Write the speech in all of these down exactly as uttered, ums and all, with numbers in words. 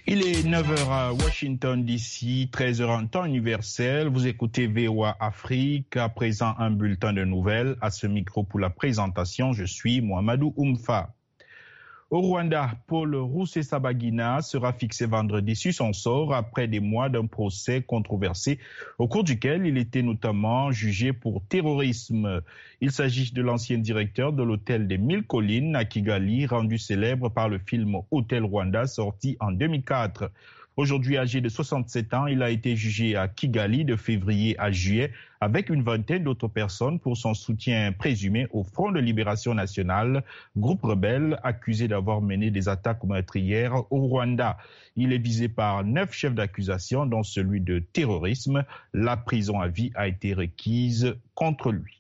Il est neuf heures à Washington D C, treize heures en temps universel. Vous écoutez V O A Afrique. À présent, un bulletin de nouvelles. À ce micro pour la présentation, je suis Mohamedou Oumfa. Au Rwanda, Paul Rusesabagina sera fixé vendredi sur son sort après des mois d'un procès controversé au cours duquel il était notamment jugé pour terrorisme. Il s'agit de l'ancien directeur de l'hôtel des Mille Collines à Kigali, rendu célèbre par le film Hôtel Rwanda sorti en deux mille quatre. Aujourd'hui âgé de soixante-sept ans, il a été jugé à Kigali de février à juillet avec une vingtaine d'autres personnes pour son soutien présumé au Front de Libération Nationale, groupe rebelle accusé d'avoir mené des attaques meurtrières au Rwanda. Il est visé par neuf chefs d'accusation, dont celui de terrorisme. La prison à vie a été requise contre lui.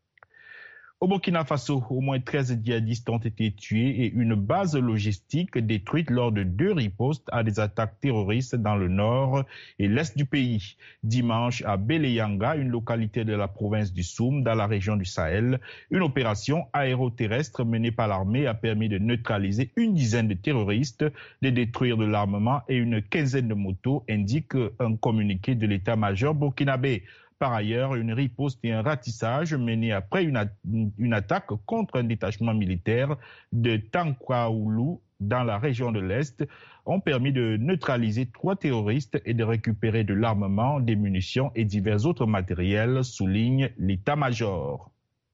Au Burkina Faso, au moins treize djihadistes ont été tués et une base logistique détruite lors de deux ripostes à des attaques terroristes dans le nord et l'est du pays. Dimanche, à Beleyanga, une localité de la province du Soum, dans la région du Sahel, une opération aéroterrestre menée par l'armée a permis de neutraliser une dizaine de terroristes, de détruire de l'armement et une quinzaine de motos, indique un communiqué de l'état-major burkinabé. Par ailleurs, une riposte et un ratissage menés après une, a- une attaque contre un détachement militaire de Tankwaoulou dans la région de l'Est ont permis de neutraliser trois terroristes et de récupérer de l'armement, des munitions et divers autres matériels, souligne l'état-major.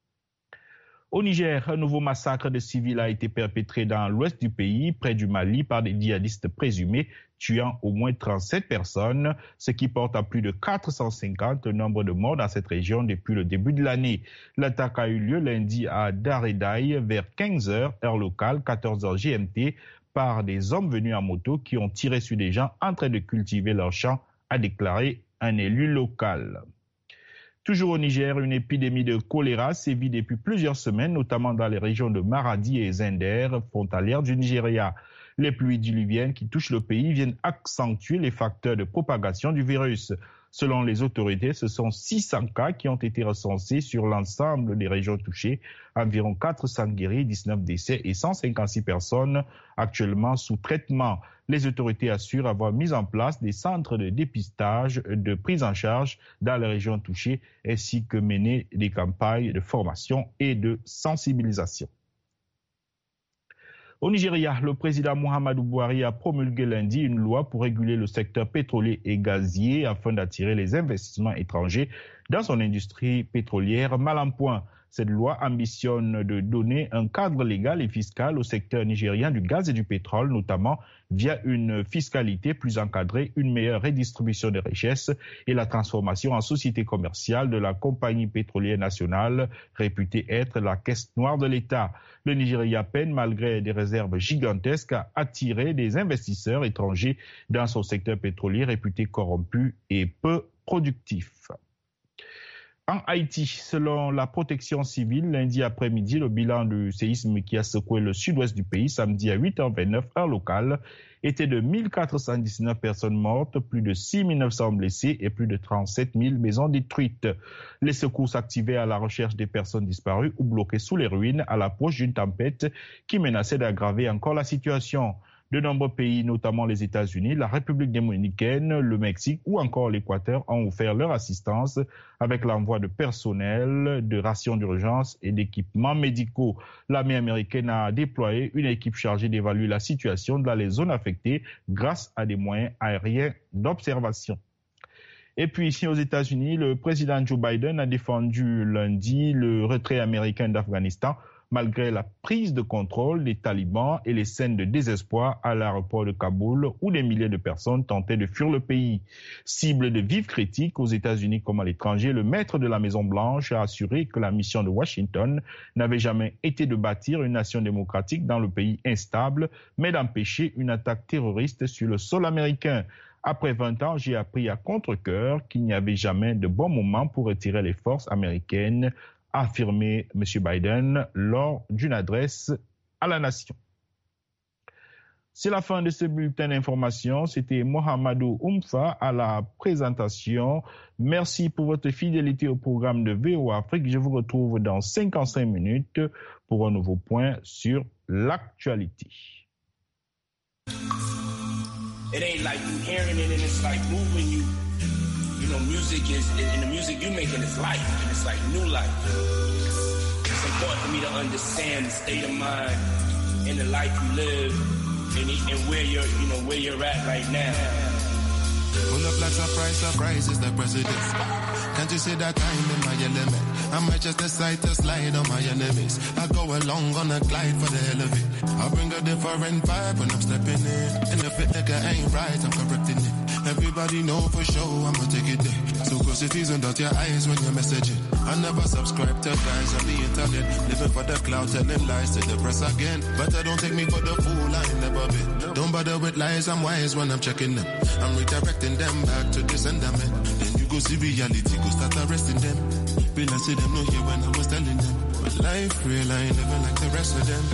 Au Niger, un nouveau massacre de civils a été perpétré dans l'ouest du pays, près du Mali, par des djihadistes présumés, tuant au moins trente-sept personnes, ce qui porte à plus de quatre cent cinquante le nombre de morts dans cette région depuis le début de l'année. L'attaque a eu lieu lundi à Daredaï vers quinze heures, heure locale, quatorze heures G M T, par des hommes venus en moto qui ont tiré sur des gens en train de cultiver leurs champs, a déclaré un élu local. Toujours au Niger, une épidémie de choléra sévit depuis plusieurs semaines, notamment dans les régions de Maradi et Zender, frontalières du Nigeria. Les pluies diluviennes qui touchent le pays viennent accentuer les facteurs de propagation du virus. Selon les autorités, ce sont six cents cas qui ont été recensés sur l'ensemble des régions touchées, environ quatre cents guéris, dix-neuf décès et cent cinquante-six personnes actuellement sous traitement. Les autorités assurent avoir mis en place des centres de dépistage, de prise en charge dans les régions touchées, ainsi que mené des campagnes de formation et de sensibilisation. Au Nigeria, le président Muhammadu Buhari a promulgué lundi une loi pour réguler le secteur pétrolier et gazier afin d'attirer les investissements étrangers dans son industrie pétrolière mal en point. Cette loi ambitionne de donner un cadre légal et fiscal au secteur nigérien du gaz et du pétrole, notamment via une fiscalité plus encadrée, une meilleure redistribution des richesses et la transformation en société commerciale de la compagnie pétrolière nationale, réputée être la caisse noire de l'État. Le Nigeria peine, malgré des réserves gigantesques, à attirer des investisseurs étrangers dans son secteur pétrolier réputé corrompu et peu productif. En Haïti, selon la protection civile, lundi après-midi, le bilan du séisme qui a secoué le sud-ouest du pays samedi à huit heures vingt-neuf heure locale était de mille quatre cent dix-neuf personnes mortes, plus de six mille neuf cents blessés et plus de trente-sept mille maisons détruites. Les secours s'activaient à la recherche des personnes disparues ou bloquées sous les ruines à l'approche d'une tempête qui menaçait d'aggraver encore la situation. De nombreux pays, notamment les États-Unis, la République dominicaine, le Mexique ou encore l'Équateur ont offert leur assistance avec l'envoi de personnel, de rations d'urgence et d'équipements médicaux. L'armée américaine a déployé une équipe chargée d'évaluer la situation dans les zones affectées grâce à des moyens aériens d'observation. Et puis ici aux États-Unis, le président Joe Biden a défendu lundi le retrait américain d'Afghanistan malgré la prise de contrôle des talibans et les scènes de désespoir à l'aéroport de Kaboul où des milliers de personnes tentaient de fuir le pays. Cible de vives critiques aux États-Unis comme à l'étranger, le maître de la Maison-Blanche a assuré que la mission de Washington n'avait jamais été de bâtir une nation démocratique dans le pays instable, mais d'empêcher une attaque terroriste sur le sol américain. Après vingt ans, j'ai appris à contre-cœur qu'il n'y avait jamais de bon moment pour retirer les forces américaines, a affirmé M. Biden lors d'une adresse à la nation. C'est la fin de ce bulletin d'information. C'était Mohamedou Oumfa à la présentation. Merci pour votre fidélité au programme de V O A Afrique. Je vous retrouve dans cinquante-cinq minutes pour un nouveau point sur l'actualité. it ain't like you hearing it and it's like moving you. You know, music is, and the music you making is life, and it's like new life. It's important for me to understand the state of mind and the life you live, and, and where you're, you know, where you're at right now. Pull up like surprise, surprise is the president. Can't you see that I'm in my element? I might just decide to slide on my enemies. I go along on a glide for the hell of it. I bring a different vibe when I'm stepping in. And if it nigga ain't right, I'm correcting it. Everybody know for sure I'ma take it there. So close your teeth and dot your eyes when you're messaging. I never subscribe to guys on the internet. Living for the cloud, telling lies to the press again. But I don't take me for the fool, I ain't never been. Don't bother with lies, I'm wise when I'm checking them. I'm redirecting them back to the sentiment. Then you go see reality, go start arresting them. Real I see them no here when I was telling them. But life real, I ain't living like the rest of them.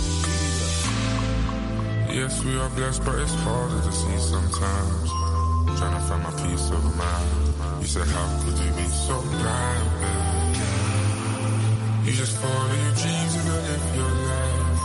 Yes, we are blessed, but it's harder to see sometimes. Trying to find my peace of mind. You said, how could you be so blind, babe? You just follow your dreams and go live your life.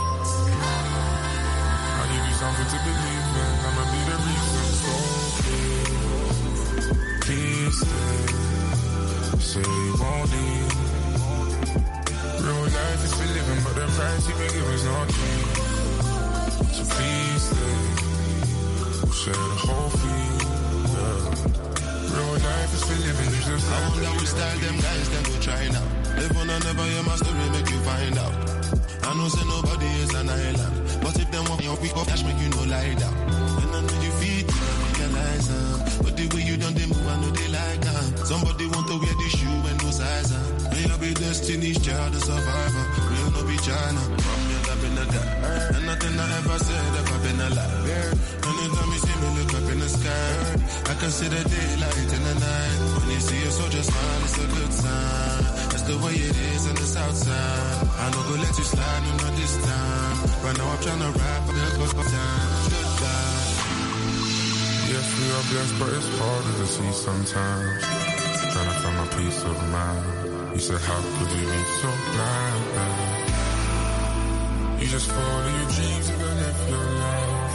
I'll give you something to believe in. I'ma be the reason. So please, please stay. Say you won't leave. Real life is for living, but the price you been giving is not cheap. So please stay. We'll share the whole fee. Real life is for living, you just I wonder which style them guys, them go try now. Live on and never hear my story, make you find out. I know say nobody is an island, but if them want me up, we go cash, make you no lie down. And I know you feel, you realize, um, but the way you done they move, I know they like, um, somebody want to wear the shoe and no size, um. May I be destiny's child, a survivor. We'll not be China, from me, I've been a guy. And nothing I ever said, I've been alive. Anytime you see me look up in the sky, I can see the daylight in the night. When you see a soldier smile, it's a good sign. That's the way it is in the south side. I know go let you slide, no not this time. Right now I'm trying to rap, but there's no time. Goodbye. Yes, we are blessed, but it's harder to see sometimes. Trying to find my peace of mind. You said, how could you be so blind, babe? You just follow your dreams and go live your life.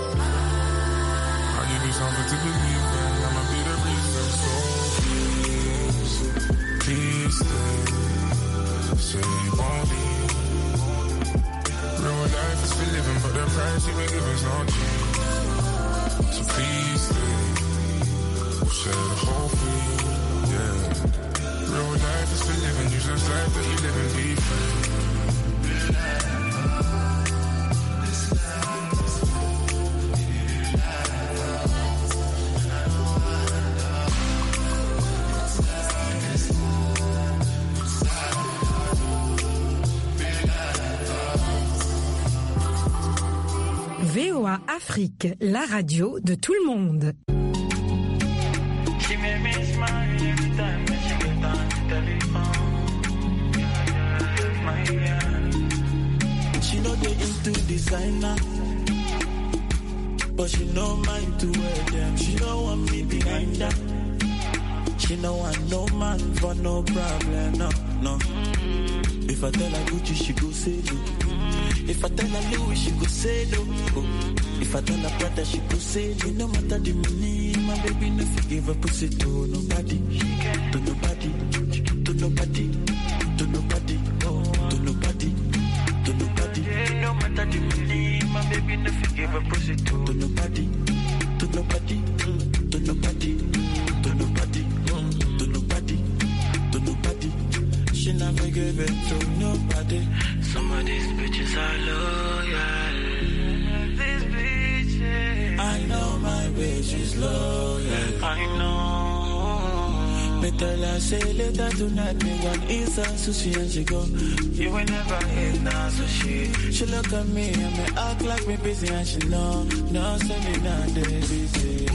I'll give you something to believe in. I'ma be the reason. So please, please stay. Say you won't leave. Real life is for living, but the price you been giving is not cheap. So please stay. We'll share the whole fee. Yeah. Real life is for living, you just life that you live and be free. V O A Afrique, la radio de tout le monde. She know they into designer, but she no mind to wear them. She don't want me behind her. She no want no man for no problem, no, no. If I tell her Gucci, she go say no. If I tell her Louis, she go say no. If I tell her Prada, she go say no. No matter the money, my baby no forgive her pussy to nobody, to nobody, to nobody, to nobody, oh, to nobody, to nobody. No matter the money, my baby no forgive her pussy to nobody, to nobody, to nobody, to nobody, to nobody, to nobody. She never give it to nobody. Some of these bitches are loyal. These bitches. I know my bitch is loyal. I know. Me tell her say later tonight me want inside sushi and she go. You will never eat now sushi. She look at me and me act like me busy and she know. No say me not they busy.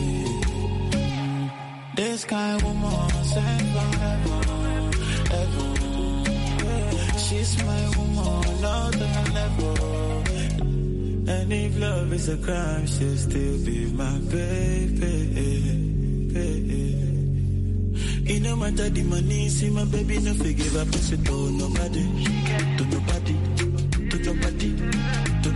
This kind of woman sent from heaven, heaven. She's my woman, not the level. And if love is a crime, she'll still be my baby, baby. It no matter the money, see my baby, no forgive her pussy to nobody, to nobody, to nobody, to